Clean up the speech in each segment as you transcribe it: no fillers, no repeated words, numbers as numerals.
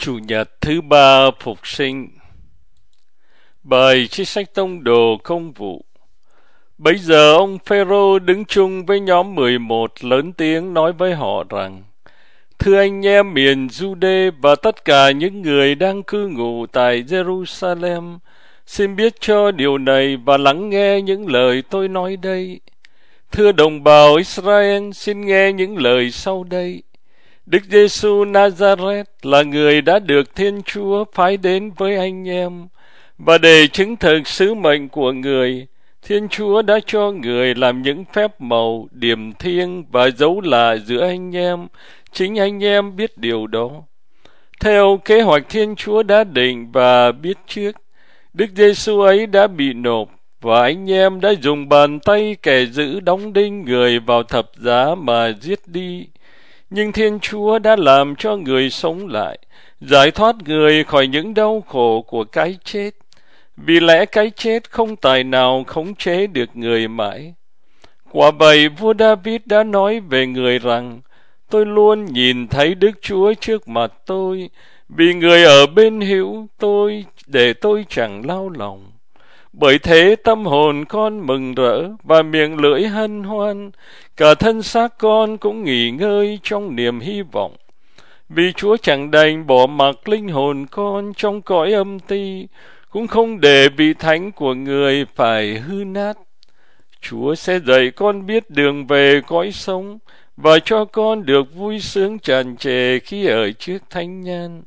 Chủ nhật thứ ba phục sinh. Bài trích sách tông đồ công vụ. Bấy giờ ông Phêrô đứng chung với nhóm 11 lớn tiếng nói với họ rằng: Thưa anh em miền Giu-đê và tất cả những người đang cư ngụ tại Jerusalem, xin biết cho điều này và lắng nghe những lời tôi nói đây. Thưa đồng bào Israel, xin nghe những lời sau đây. Đức Giêsu Nazareth là người đã được Thiên Chúa phái đến với anh em, và để chứng thực sứ mệnh của người, Thiên Chúa đã cho người làm những phép màu, điềm thiêng và dấu lạ giữa anh em. Chính anh em biết điều đó. Theo kế hoạch Thiên Chúa đã định và biết trước, Đức Giêsu ấy đã bị nộp, và anh em đã dùng bàn tay kẻ dữ đóng đinh người vào thập giá mà giết đi. Nhưng Thiên Chúa đã làm cho người sống lại, giải thoát người khỏi những đau khổ của cái chết, vì lẽ cái chết không tài nào khống chế được người mãi. Quả vậy, vua David đã nói về người rằng: Tôi luôn nhìn thấy Đức Chúa trước mặt tôi, vì người ở bên hữu tôi để tôi chẳng lao lòng. Bởi thế tâm hồn con mừng rỡ và miệng lưỡi hân hoan, cả thân xác con cũng nghỉ ngơi trong niềm hy vọng. Vì Chúa chẳng đành bỏ mặc linh hồn con trong cõi âm ti, cũng không để vị thánh của người phải hư nát. Chúa sẽ dạy con biết đường về cõi sống, và cho con được vui sướng tràn trề khi ở trước thánh nhân.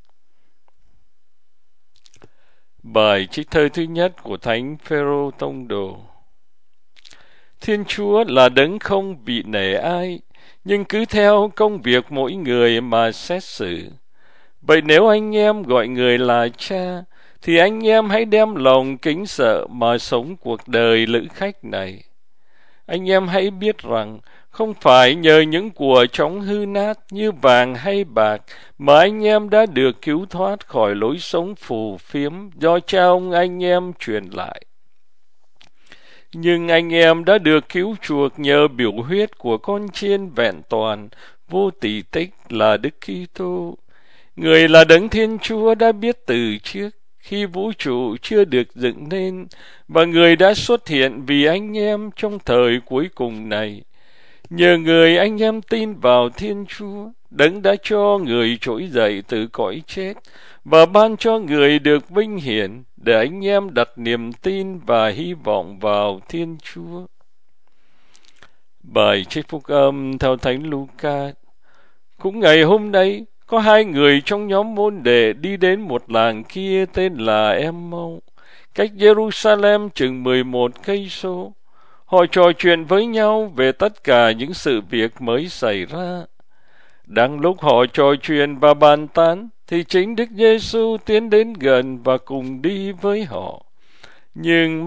Bài trích thơ thứ nhất của Thánh Phêrô tông đồ. Thiên Chúa là đấng không vị nể ai, nhưng cứ theo công việc mỗi người mà xét xử. Vậy nếu anh em gọi người là cha, thì anh em hãy đem lòng kính sợ mà sống cuộc đời lữ khách này. Anh em hãy biết rằng không phải nhờ những của trống hư nát như vàng hay bạc mà anh em đã được cứu thoát khỏi lối sống phù phiếm do cha ông anh em truyền lại. Nhưng anh em đã được cứu chuộc nhờ biểu huyết của con chiên vẹn toàn, vô tỳ tích là Đức Kitô. Người là đấng Thiên Chúa đã biết từ trước, khi vũ trụ chưa được dựng nên, và người đã xuất hiện vì anh em trong thời cuối cùng này. Nhờ người anh em tin vào Thiên Chúa, đấng đã cho người trỗi dậy từ cõi chết, và ban cho người được vinh hiển, để anh em đặt niềm tin và hy vọng vào Thiên Chúa. Bài trích phúc âm theo Thánh Luca. Cũng ngày hôm nay, có hai người trong nhóm môn đệ đi đến một làng kia tên là Em-mâu, cách Jerusalem chừng 11 cây số. Họ trò chuyện với nhau về tất cả những sự việc mới xảy ra. Đang lúc họ trò chuyện và bàn tán, thì chính Đức Giêsu tiến đến gần và cùng đi với họ. Nhưng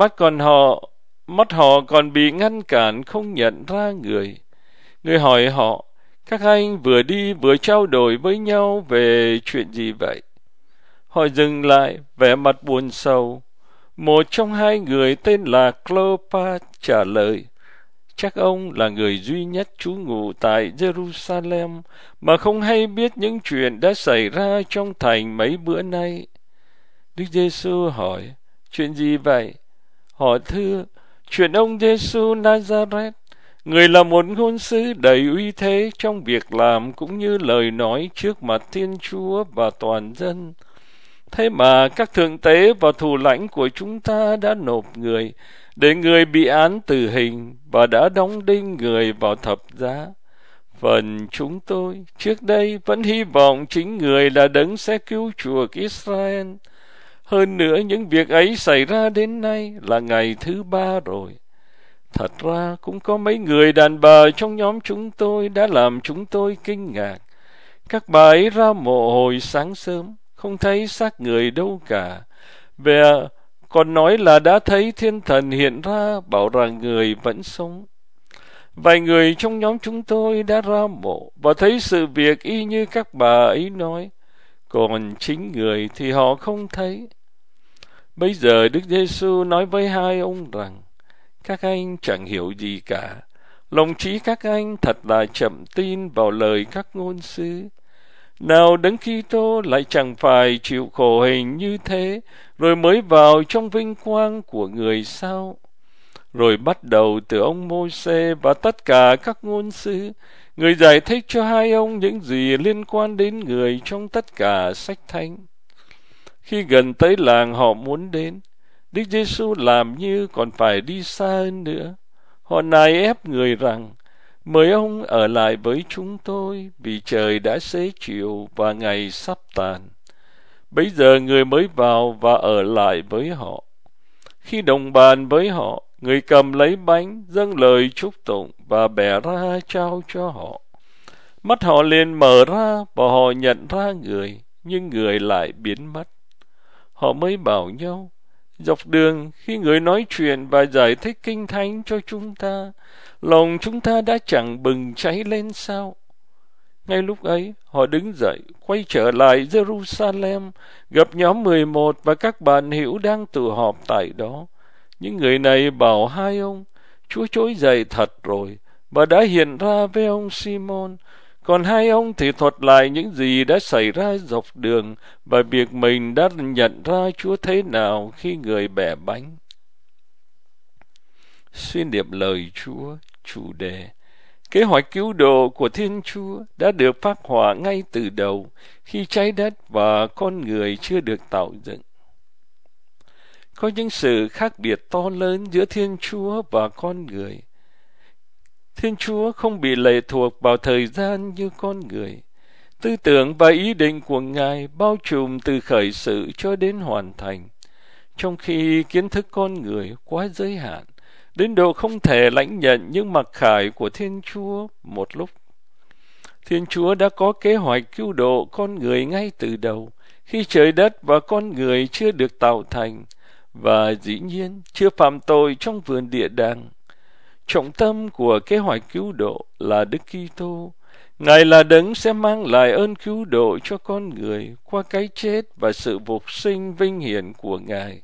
mắt họ còn bị ngăn cản không nhận ra người. Người hỏi họ: Các anh vừa đi vừa trao đổi với nhau về chuyện gì vậy? Họ dừng lại, vẻ mặt buồn sầu. Một trong hai người tên là Cleopas trả lời: Chắc ông là người duy nhất trú ngụ tại Jerusalem mà không hay biết những chuyện đã xảy ra trong thành mấy bữa nay. Đức Giêsu hỏi: Chuyện gì vậy? Họ thưa: Chuyện ông Giêsu Nazareth. Người là một ngôn sứ đầy uy thế trong việc làm cũng như lời nói trước mặt Thiên Chúa và toàn dân. Thế mà các thượng tế và thủ lãnh của chúng ta đã nộp người, để người bị án tử hình, và đã đóng đinh người vào thập giá. Phần chúng tôi trước đây vẫn hy vọng chính người là đấng sẽ cứu chuộc Israel. Hơn nữa, những việc ấy xảy ra đến nay là ngày thứ 3 rồi. Thật ra cũng có mấy người đàn bà trong nhóm chúng tôi đã làm chúng tôi kinh ngạc. Các bà ấy ra mộ hồi sáng sớm, không thấy xác người đâu cả. Về còn nói là đã thấy thiên thần hiện ra, bảo rằng người vẫn sống. Vài người trong nhóm chúng tôi đã ra mộ và thấy sự việc y như các bà ấy nói, còn chính người thì họ không thấy. Bây giờ Đức Giêsu nói với hai ông rằng: Các anh chẳng hiểu gì cả. Lòng trí các anh thật là chậm tin vào lời các ngôn sứ. Nào Đấng Kitô lại chẳng phải chịu khổ hình như thế, rồi mới vào trong vinh quang của người sao? Rồi bắt đầu từ ông Mô-sê và tất cả các ngôn sứ, người giải thích cho hai ông những gì liên quan đến người trong tất cả sách thánh. Khi gần tới làng họ muốn đến, Đức Giêsu làm như còn phải đi xa hơn nữa. Họ nài ép người rằng, mời ông ở lại với chúng tôi, vì trời đã xế chiều và ngày sắp tàn. Bấy giờ người mới vào và ở lại với họ. Khi đồng bàn với họ, người cầm lấy bánh, dâng lời chúc tụng và bẻ ra trao cho họ. Mắt họ liền mở ra và họ nhận ra người, nhưng người lại biến mất. Họ mới bảo nhau, dọc đường khi người nói chuyện và giải thích kinh thánh cho chúng ta, lòng chúng ta đã chẳng bừng cháy lên sao? Ngay lúc ấy, họ đứng dậy, quay trở lại Jerusalem, gặp nhóm 11 và các bạn hữu đang tụ họp tại đó. Những người này bảo hai ông, Chúa trỗi dậy thật rồi, và đã hiện ra với ông Simon. Còn hai ông thì thuật lại những gì đã xảy ra dọc đường và việc mình đã nhận ra Chúa thế nào khi người bẻ bánh. Suy niệm lời Chúa, chủ đề: kế hoạch cứu độ của Thiên Chúa đã được phác họa ngay từ đầu khi trái đất và con người chưa được tạo dựng. Có những sự khác biệt to lớn giữa Thiên Chúa và con người. Thiên Chúa không bị lệ thuộc vào thời gian như con người. Tư tưởng và ý định của Ngài bao trùm từ khởi sự cho đến hoàn thành, trong khi kiến thức con người quá giới hạn, đến độ không thể lãnh nhận những mặc khải của Thiên Chúa một lúc. Thiên Chúa đã có kế hoạch cứu độ con người ngay từ đầu, khi trời đất và con người chưa được tạo thành, và dĩ nhiên chưa phạm tội trong vườn địa đàng. Trọng tâm của kế hoạch cứu độ là Đức Kitô. Ngài là Đấng sẽ mang lại ơn cứu độ cho con người qua cái chết và sự phục sinh vinh hiển của Ngài.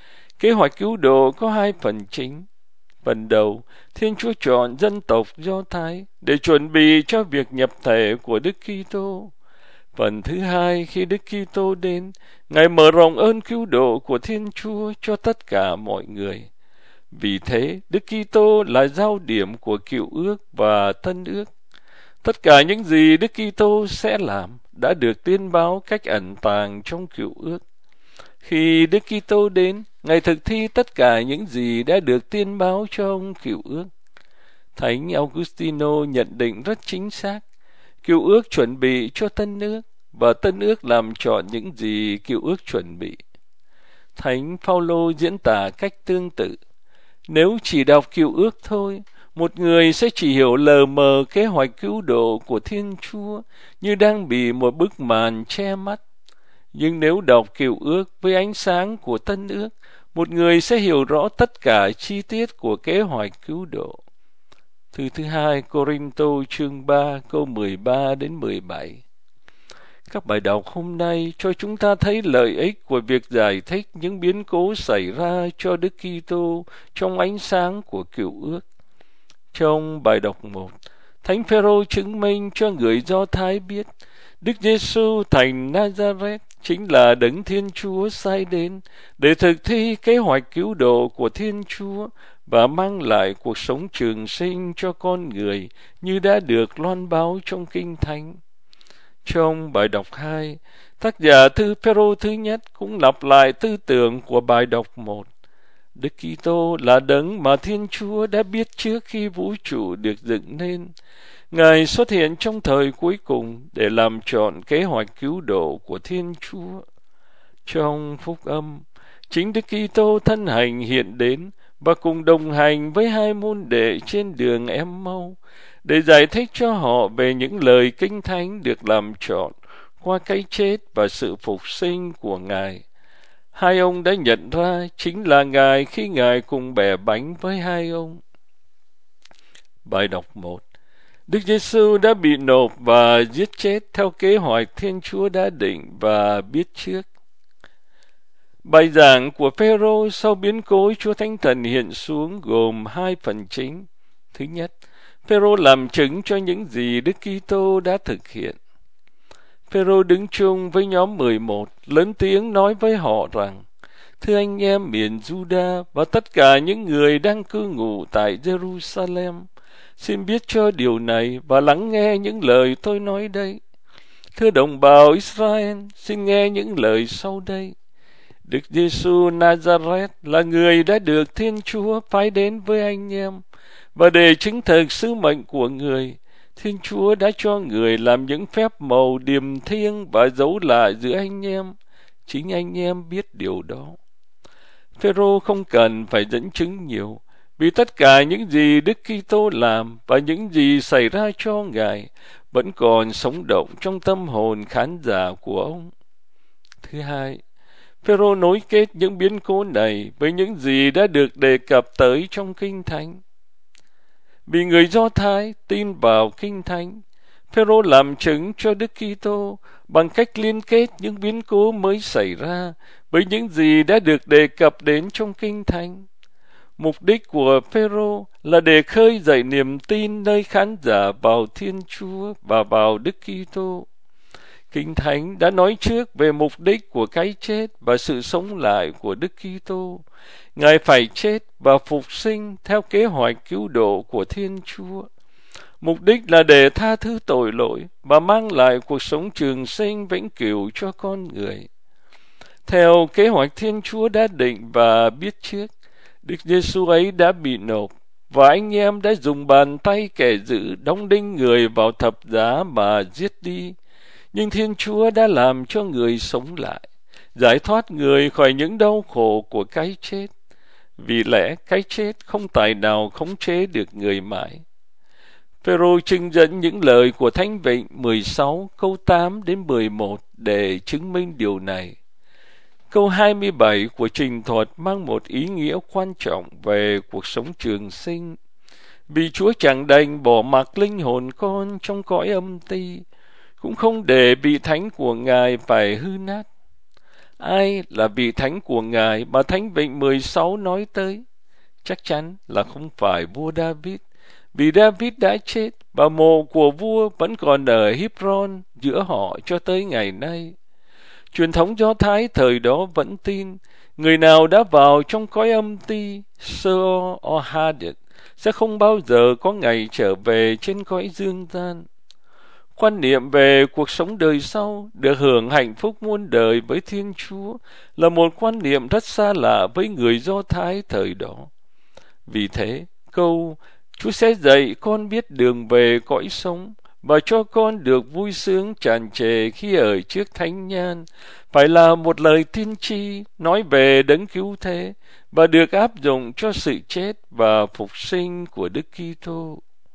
Kế hoạch cứu độ có hai phần chính. Phần đầu, Thiên Chúa chọn dân tộc Do Thái để chuẩn bị cho việc nhập thể của Đức Kitô. Phần thứ hai, khi Đức Kitô đến, Ngài mở rộng ơn cứu độ của Thiên Chúa cho tất cả mọi người. Vì thế, Đức Kitô là giao điểm của Cựu Ước và Tân Ước. Tất cả những gì Đức Kitô sẽ làm đã được tuyên báo cách ẩn tàng trong Cựu Ước. Khi Đức Kitô đến, Ngài thực thi tất cả những gì đã được tuyên báo cho ông Cựu Ước. Thánh Augustino nhận định rất chính xác. Cựu Ước chuẩn bị cho Tân Ước, và Tân Ước làm trọn những gì Cựu Ước chuẩn bị. Thánh Phaolô diễn tả cách tương tự. Nếu chỉ đọc Cựu Ước thôi, một người sẽ chỉ hiểu lờ mờ kế hoạch cứu độ của Thiên Chúa như đang bị một bức màn che mắt. Nhưng nếu đọc Cựu Ước với ánh sáng của Tân Ước, một người sẽ hiểu rõ tất cả chi tiết của kế hoạch cứu độ. Thư thứ 2 Cô-rinh-tô chương 3 câu 13 đến 17. Các bài đọc hôm nay cho chúng ta thấy lợi ích của việc giải thích những biến cố xảy ra cho Đức Kitô trong ánh sáng của Cựu Ước. Trong bài đọc 1, Thánh Phêrô chứng minh cho người Do Thái biết Đức Giêsu thành Nazareth chính là Đấng Thiên Chúa sai đến để thực thi kế hoạch cứu độ của Thiên Chúa và mang lại cuộc sống trường sinh cho con người như đã được loan báo trong Kinh Thánh. Trong bài đọc 2, tác giả thư Phêrô thứ nhất cũng lặp lại tư tưởng của bài đọc 1. Đức Kitô là Đấng mà Thiên Chúa đã biết trước khi vũ trụ được dựng nên. Ngài xuất hiện trong thời cuối cùng để làm trọn kế hoạch cứu độ của Thiên Chúa. Trong Phúc Âm, chính Đức Kitô thân hành hiện đến và cùng đồng hành với hai môn đệ trên đường Em-mau để giải thích cho họ về những lời Kinh Thánh được làm trọn qua cái chết và sự phục sinh của Ngài. Hai ông đã nhận ra chính là Ngài khi Ngài cùng bẻ bánh với hai ông. Bài đọc 1. Đức Giêsu đã bị nộp và giết chết theo kế hoạch Thiên Chúa đã định và biết trước. Bài giảng của Phêrô sau biến cố Chúa Thánh Thần hiện xuống gồm hai phần chính. Thứ nhất, Phêrô làm chứng cho những gì Đức Kitô đã thực hiện. Phêrô đứng chung với nhóm 11, lớn tiếng nói với họ rằng: Thưa anh em miền Juda và tất cả những người đang cư ngụ tại Jerusalem, xin biết cho điều này và lắng nghe những lời tôi nói đây. Thưa đồng bào Israel, xin nghe những lời sau đây. Đức Giêsu Nazareth là người đã được Thiên Chúa phái đến với anh em, và để chứng thực sứ mệnh của người, Thiên Chúa đã cho người làm những phép màu điềm thiêng và dấu lạ giữa anh em. Chính anh em biết điều đó. Phêrô không cần phải dẫn chứng nhiều, vì tất cả những gì Đức Kitô làm và những gì xảy ra cho Ngài vẫn còn sống động trong tâm hồn khán giả của ông. Thứ hai, Phêrô nối kết những biến cố này với những gì đã được đề cập tới trong Kinh Thánh. Vì người Do Thái tin vào Kinh Thánh, Phêrô làm chứng cho Đức Kitô bằng cách liên kết những biến cố mới xảy ra với những gì đã được đề cập đến trong Kinh Thánh. Mục đích của Phêrô là để khơi dậy niềm tin nơi khán giả vào Thiên Chúa và vào Đức Kitô. Kinh Thánh đã nói trước về mục đích của cái chết và sự sống lại của Đức Kitô. Ngài phải chết và phục sinh theo kế hoạch cứu độ của Thiên Chúa. Mục đích là để tha thứ tội lỗi và mang lại cuộc sống trường sinh vĩnh cửu cho con người. Theo kế hoạch Thiên Chúa đã định và biết trước, Đức Giêsu ấy đã bị nộp, và anh em đã dùng bàn tay kẻ dữ đóng đinh người vào thập giá mà giết đi. Nhưng Thiên Chúa đã làm cho người sống lại, giải thoát người khỏi những đau khổ của cái chết. Vì lẽ cái chết không tài nào khống chế được người mãi. Phêrô trưng dẫn những lời của Thánh Vịnh 16 câu 8 đến 11 để chứng minh điều này. Câu 27 của trình thuật mang một ý nghĩa quan trọng về cuộc sống trường sinh. Vì Chúa chẳng đành bỏ mặc linh hồn con trong cõi âm ti, cũng không để vị thánh của Ngài phải hư nát. Ai là vị thánh của Ngài mà Thánh Vịnh 16 nói tới? Chắc chắn là không phải vua David, vì David đã chết và mộ của vua vẫn còn ở Hebron giữa họ cho tới ngày nay. Truyền thống Do Thái thời đó vẫn tin người nào đã vào trong cõi âm ti Sheol or Hades sẽ không bao giờ có ngày trở về trên cõi dương gian. Quan niệm về cuộc sống đời sau được hưởng hạnh phúc muôn đời với Thiên Chúa là một quan niệm rất xa lạ với người Do Thái thời đó. Vì thế, câu Chúa sẽ dạy con biết đường về cõi sống và cho con được vui sướng tràn trề khi ở trước thánh nhan phải là một lời tiên tri nói về đấng cứu thế và được áp dụng cho sự chết và phục sinh của Đức Kitô.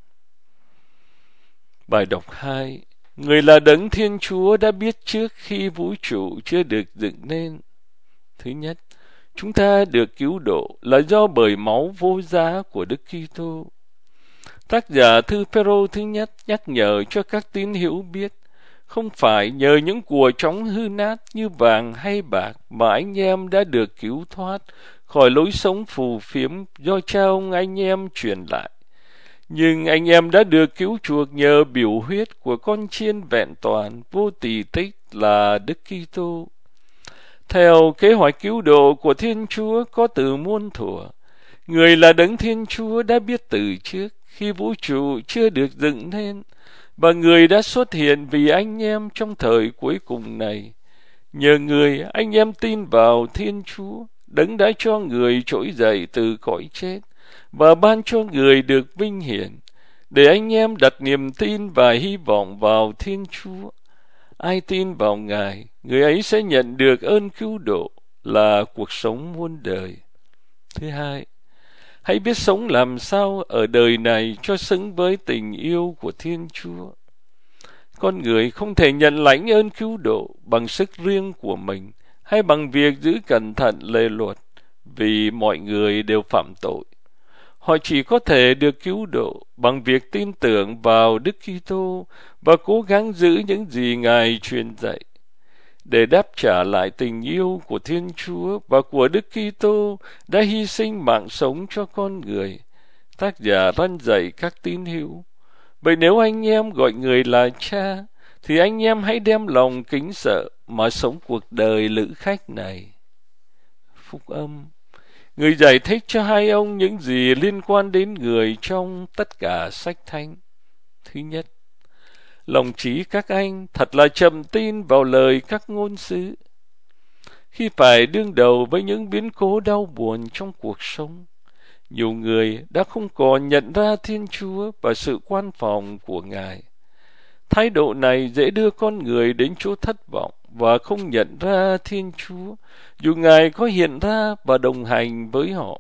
Bài đọc 2. Người là đấng Thiên Chúa đã biết trước khi vũ trụ chưa được dựng nên. Thứ nhất, chúng ta được cứu độ là do bởi máu vô giá của Đức Kitô. Tác giả thư Phêrô thứ nhất nhắc nhở cho các tín hữu biết, không phải nhờ những của trống hư nát như vàng hay bạc mà anh em đã được cứu thoát khỏi lối sống phù phiếm do cha ông anh em truyền lại. Nhưng anh em đã được cứu chuộc nhờ biểu huyết của con chiên vẹn toàn, vô tỳ tích là Đức Kitô. Theo kế hoạch cứu độ của Thiên Chúa có từ muôn thuở, người là đấng Thiên Chúa đã biết từ trước khi vũ trụ chưa được dựng nên, và người đã xuất hiện vì anh em trong thời cuối cùng này. Nhờ người, anh em tin vào Thiên Chúa, đấng đã cho người trỗi dậy từ cõi chết và ban cho người được vinh hiển, để anh em đặt niềm tin và hy vọng vào Thiên Chúa. Ai tin vào Ngài, người ấy sẽ nhận được ơn cứu độ là cuộc sống muôn đời. Thứ hai, hãy biết sống làm sao ở đời này cho xứng với tình yêu của Thiên Chúa. Con người không thể nhận lãnh ơn cứu độ bằng sức riêng của mình hay bằng việc giữ cẩn thận lề luật, vì mọi người đều phạm tội. Họ chỉ có thể được cứu độ bằng việc tin tưởng vào Đức Kitô và cố gắng giữ những gì Ngài truyền dạy. Để đáp trả lại tình yêu của Thiên Chúa và của Đức Kitô đã hy sinh mạng sống cho con người, tác giả răn dạy các tín hữu. Vậy nếu anh em gọi người là cha, thì anh em hãy đem lòng kính sợ mà sống cuộc đời lữ khách này. Phúc âm. Người giải thích cho hai ông những gì liên quan đến người trong tất cả sách thánh. Thứ nhất, lòng trí các anh thật là chậm tin vào lời các ngôn sứ. Khi phải đương đầu với những biến cố đau buồn trong cuộc sống, nhiều người đã không còn nhận ra Thiên Chúa và sự quan phòng của Ngài. Thái độ này dễ đưa con người đến chỗ thất vọng và không nhận ra Thiên Chúa, dù Ngài có hiện ra và đồng hành với họ.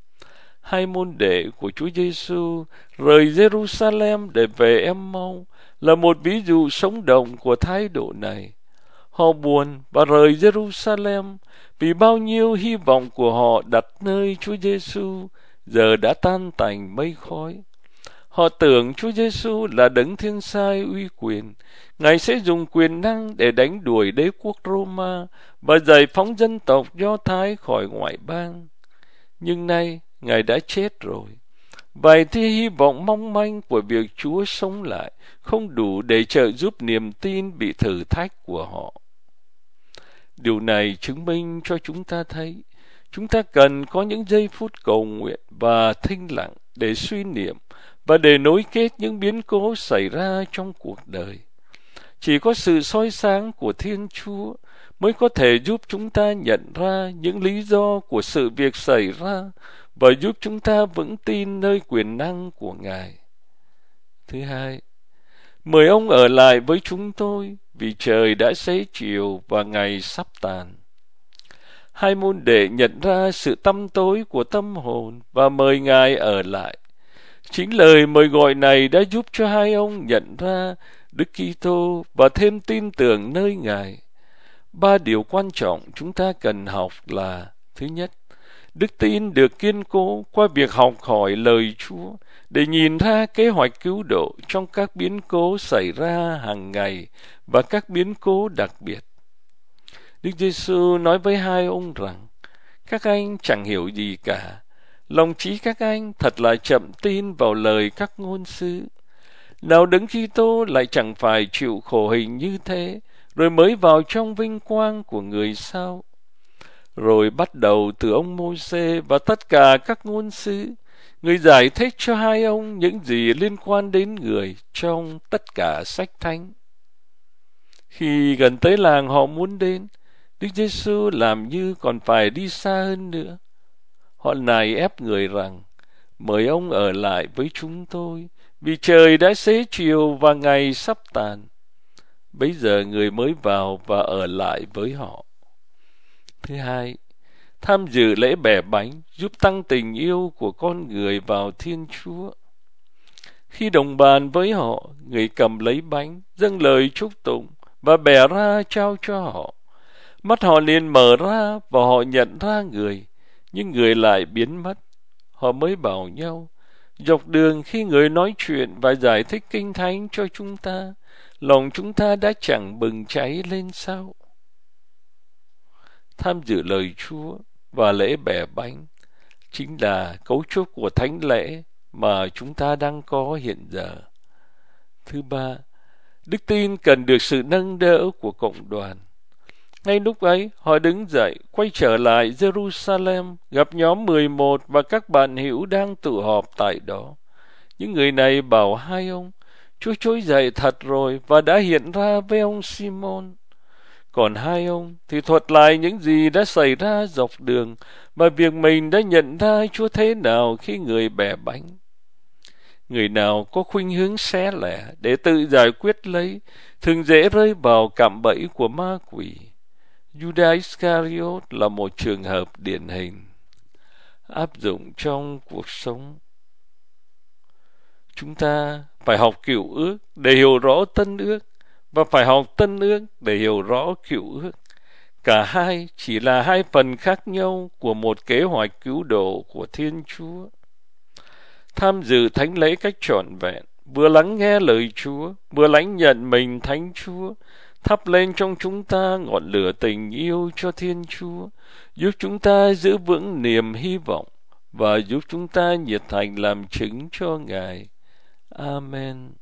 Hai môn đệ của Chúa Giêsu rời Jerusalem để về Em-mau là một ví dụ sống động của thái độ này. Họ buồn và rời Jerusalem vì bao nhiêu hy vọng của họ đặt nơi Chúa Giêsu giờ đã tan tành mây khói. Họ tưởng Chúa Giêsu là đấng thiên sai uy quyền, Ngài sẽ dùng quyền năng để đánh đuổi đế quốc Roma và giải phóng dân tộc Do Thái khỏi ngoại bang. Nhưng nay Ngài đã chết rồi. Vài tia hy vọng mong manh của việc Chúa sống lại không đủ để trợ giúp niềm tin bị thử thách của họ. Điều này chứng minh cho chúng ta thấy chúng ta cần có những giây phút cầu nguyện và thinh lặng để suy niệm và để nối kết những biến cố xảy ra trong cuộc đời. Chỉ có sự soi sáng của Thiên Chúa mới có thể giúp chúng ta nhận ra những lý do của sự việc xảy ra và giúp chúng ta vững tin nơi quyền năng của Ngài. Thứ hai, mời ông ở lại với chúng tôi vì trời đã xế chiều và ngày sắp tàn. Hai môn đệ nhận ra sự tăm tối của tâm hồn và mời Ngài ở lại. Chính lời mời gọi này đã giúp cho hai ông nhận ra Đức Kitô và thêm tin tưởng nơi Ngài. 3 điều quan trọng chúng ta cần học là: thứ nhất, đức tin được kiên cố qua việc học hỏi lời Chúa để nhìn ra kế hoạch cứu độ trong các biến cố xảy ra hàng ngày và các biến cố đặc biệt. Đức Giêsu nói với hai ông rằng: các anh chẳng hiểu gì cả. Lòng trí các anh thật là chậm tin vào lời các ngôn sứ. Nào Đấng Kitô lại chẳng phải chịu khổ hình như thế, rồi mới vào trong vinh quang của người sao? Rồi bắt đầu từ ông Mô-sê và tất cả các ngôn sứ, người giải thích cho hai ông những gì liên quan đến người trong tất cả sách thánh. Khi gần tới làng họ muốn đến, Đức Giêsu làm như còn phải đi xa hơn nữa. Họ nài ép người rằng: mời ông ở lại với chúng tôi, vì trời đã xế chiều và ngày sắp tàn. Bấy giờ người mới vào và ở lại với họ. Thứ hai, tham dự lễ bẻ bánh giúp tăng tình yêu của con người vào Thiên Chúa. Khi đồng bàn với họ, người cầm lấy bánh, dâng lời chúc tụng và bẻ ra trao cho họ. Mắt họ liền mở ra và họ nhận ra người, nhưng người lại biến mất. Họ mới bảo nhau: dọc đường khi người nói chuyện và giải thích kinh thánh cho chúng ta, lòng chúng ta đã chẳng bừng cháy lên sao? Tham dự lời Chúa và lễ bẻ bánh chính là cấu trúc của thánh lễ mà chúng ta đang có hiện giờ. Thứ ba, đức tin cần được sự nâng đỡ của cộng đoàn. Ngay lúc ấy, họ đứng dậy, quay trở lại Jerusalem, gặp nhóm 11 và các bạn hữu đang tụ họp tại đó. Những người này bảo hai ông: Chúa trỗi dậy thật rồi và đã hiện ra với ông Simon. Còn hai ông thì thuật lại những gì đã xảy ra dọc đường và việc mình đã nhận ra Chúa thế nào khi người bẻ bánh. Người nào có khuynh hướng xé lẻ để tự giải quyết lấy thường dễ rơi vào cạm bẫy của ma quỷ. Judas Iscariot là một trường hợp điển hình. Áp dụng trong cuộc sống, chúng ta phải học Cựu Ước để hiểu rõ Tân Ước và phải học Tân Ước để hiểu rõ Cựu Ước. Cả hai chỉ là hai phần khác nhau của một kế hoạch cứu độ của Thiên Chúa. Tham dự thánh lễ cách trọn vẹn, vừa lắng nghe lời Chúa, vừa lãnh nhận mình Thánh Chúa, thắp lên trong chúng ta ngọn lửa tình yêu cho Thiên Chúa, giúp chúng ta giữ vững niềm hy vọng và giúp chúng ta nhiệt thành làm chứng cho Ngài. Amen.